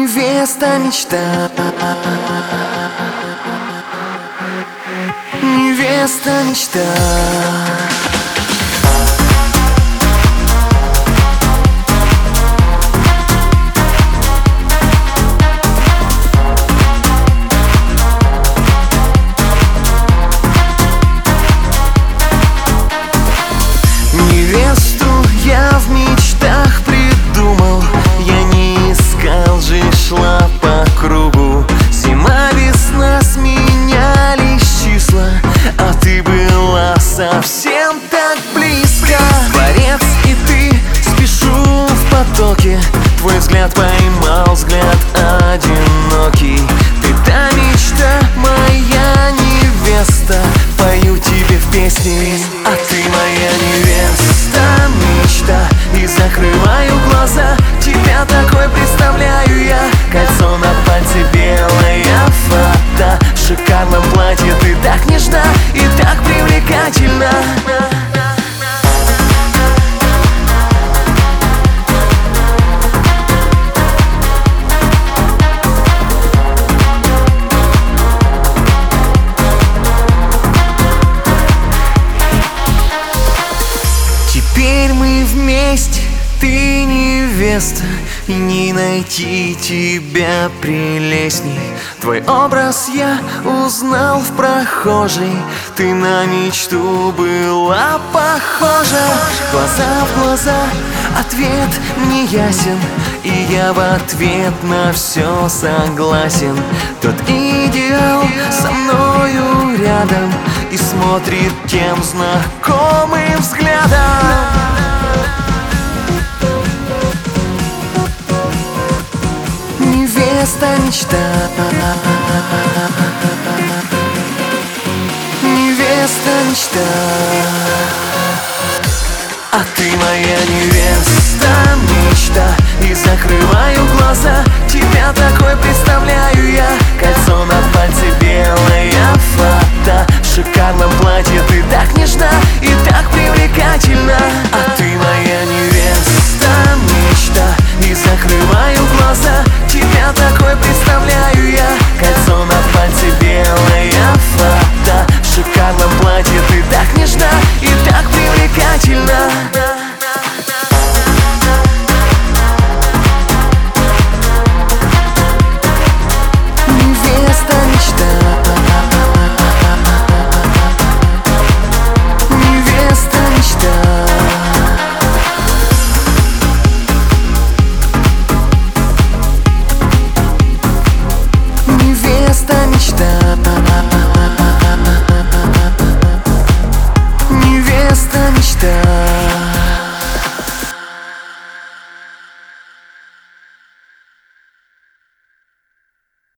Невеста мечта, невеста мечта. Невесту я в мечтах придумал, я не искал же, шла по кругу. Зима, весна, сменялись числа, а ты была совсем так близко. Дворец и ты, спешу в потоке, твой взгляд поймал взгляд одинокий. Ты та мечта, моя невеста, пою тебе в песне, а ты моя невеста мечта. И закрываю глаза, тебя такой представляю я. Кольцо на пальце, белая фата, в шикарном платье ты так нежна и так привлекательна. Теперь мы вместе, ты невеста, и не найти тебя прелестней. Твой образ я узнал в прохожей, ты на мечту была похожа. Глаза в глаза, ответ мне ясен, и я в ответ на все согласен. Тот идеал со мною рядом и смотрит тем знакомым взглядом. Невеста мечта, невеста мечта, а ты моя невеста мечта. И закрываю глаза, тебя такой представляю я. Кольцо на пальце, белая фата, в шикарном платье ты так нежна и так привлекательна.